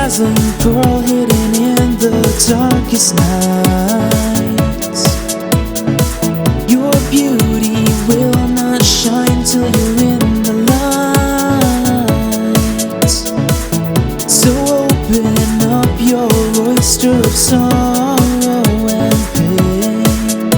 dazzling pearl hidden in the darkest nights. Your beauty will not shine till you're in the light. So open up your oyster of sorrow and pain,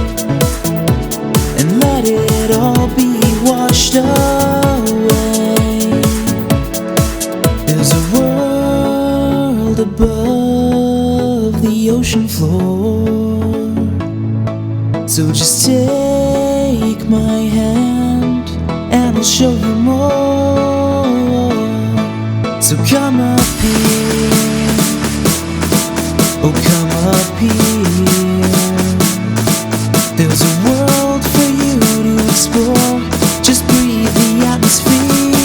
and let it all be washed away. There's a world above the ocean floor, so just take my hand and I'll show you more. So come up here, oh come up here. There's a world for you to explore. Just breathe the atmosphere.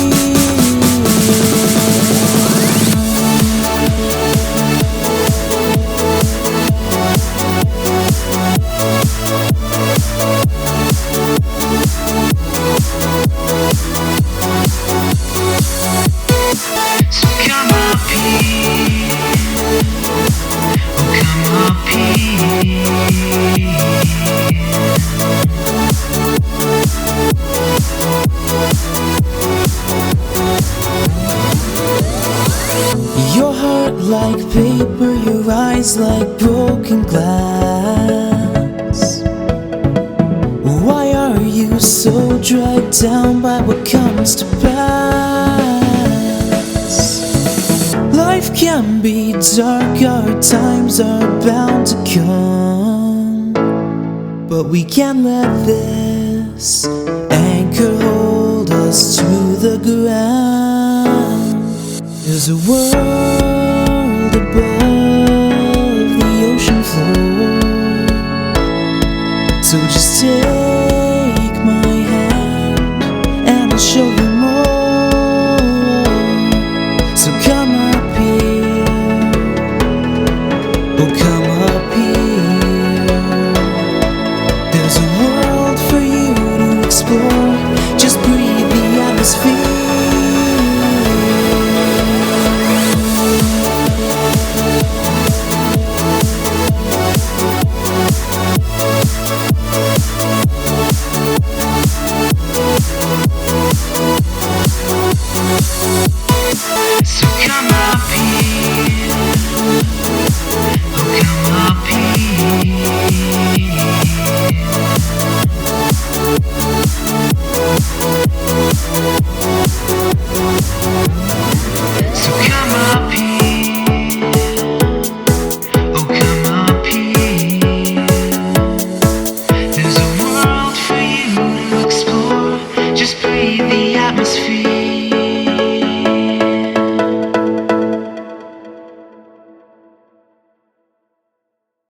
So come up here, oh come up here. Your heart like paper, your eyes like broken glass. Why are you so dragged down by what comes to pass? Life can be dark, our times are bound to come, but we can't let this anchor hold us to the ground. There's a world